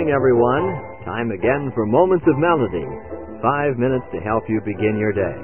morning, everyone. Time again for Moments of Melody. 5 minutes to help you begin your day.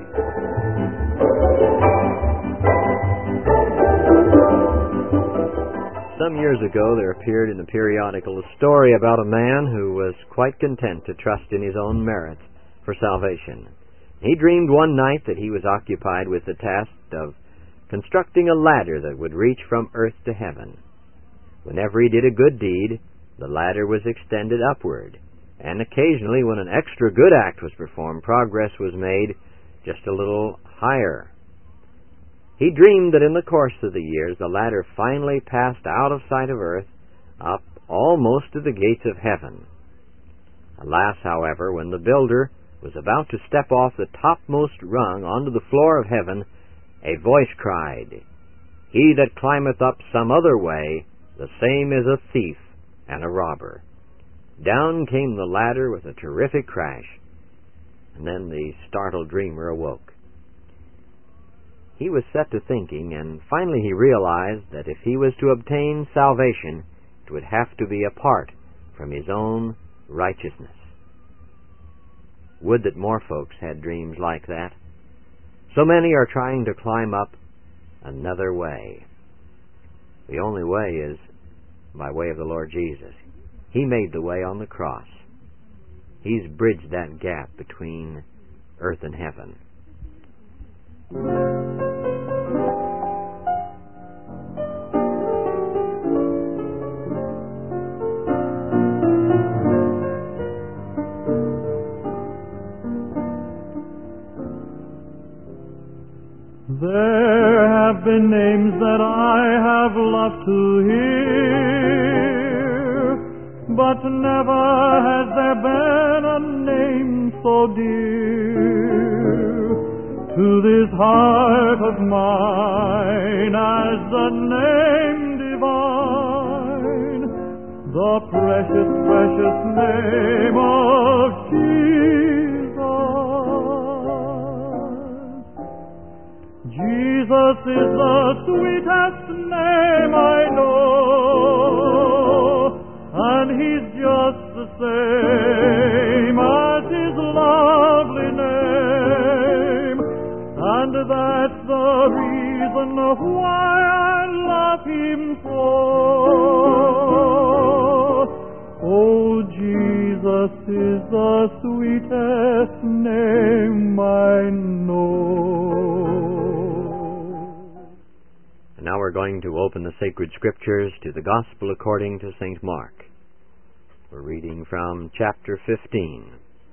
Some years ago, there appeared in a periodical a story about a man who was quite content to trust in his own merits for salvation. He dreamed one night that he was occupied with the task of constructing a ladder that would reach from earth to heaven. Whenever he did a good deed, the ladder was extended upward, and occasionally when an extra good act was performed, progress was made just a little higher. He dreamed that in the course of the years, the ladder finally passed out of sight of earth, up almost to the gates of heaven. Alas, however, when the builder was about to step off the topmost rung onto the floor of heaven, a voice cried, "He that climbeth up some other way, the same is a thief and a robber." Down came the ladder with a terrific crash, and then the startled dreamer awoke. He was set to thinking, and finally he realized that if he was to obtain salvation, it would have to be apart from his own righteousness. Would that more folks had dreams like that. So many are trying to climb up another way. The only way is by way of the Lord Jesus. He made the way on the cross. He's bridged that gap between earth and heaven. There have been names that I have loved to hear, but never has there been a name so dear to this heart of mine as the name divine, the precious, precious name of Jesus. Jesus is the sweetest name I know, and He's just the same as His lovely name, and that's the reason why I love Him so. Oh, Jesus is the sweetest name I know. Now we're going to open the sacred scriptures to the Gospel according to St. Mark. We're reading from chapter 15.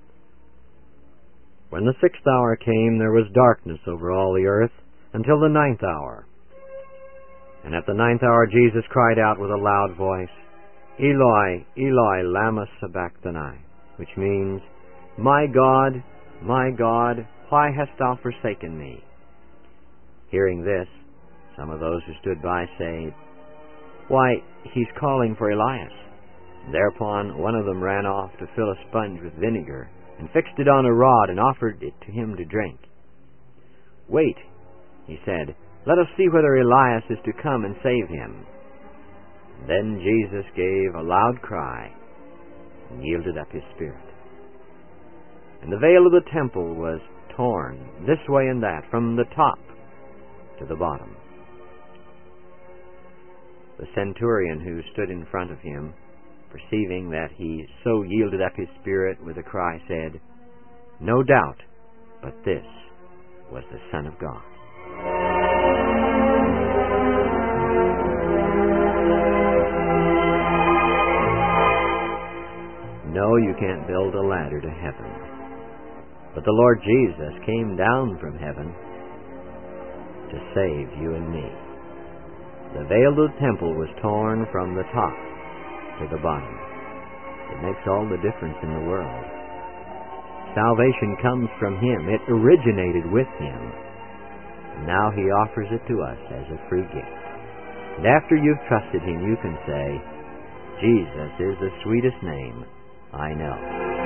When the 6th hour came, there was darkness over all the earth until the 9th hour. And at the 9th hour Jesus cried out with a loud voice, "Eloi, Eloi, lama sabachthani," which means, my God, why hast thou forsaken me?" Hearing this, some of those who stood by say, "Why, he's calling for Elias." Thereupon one of them ran off to fill a sponge with vinegar, and fixed it on a rod, and offered it to him to drink. "Wait," he said, "let us see whether Elias is to come and save him." Then Jesus gave a loud cry, and yielded up his spirit. And the veil of the temple was torn this way and that, from the top to the bottom. The centurion who stood in front of him, perceiving that he so yielded up his spirit with a cry, said, "No doubt, but this was the Son of God." No, you can't build a ladder to heaven. But the Lord Jesus came down from heaven to save you and me. The veil of the temple was torn from the top to the bottom. It makes all the difference in the world. Salvation comes from Him. It originated with Him. And now He offers it to us as a free gift. And after you've trusted Him, you can say, "Jesus is the sweetest name I know."